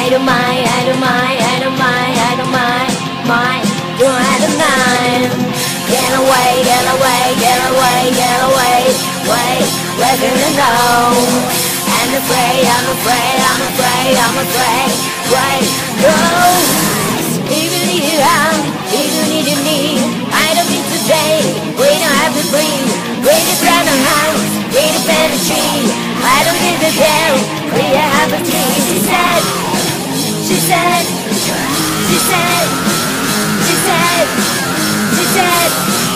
I don't mind, I don't mind, I don't mind, I don't mind, mind, you I don't mind. Get away, get away, get away, get away, wait, where can I go? I'm afraid, I'm afraid, I'm afraid, I'm afraid, wait, go. Even if you have, even if you need, I don't need to stay, we don't have to breathe. We depend on house, we depend on tree. I don't need to care, we have a tree. She said, she said, she said, she said, she said.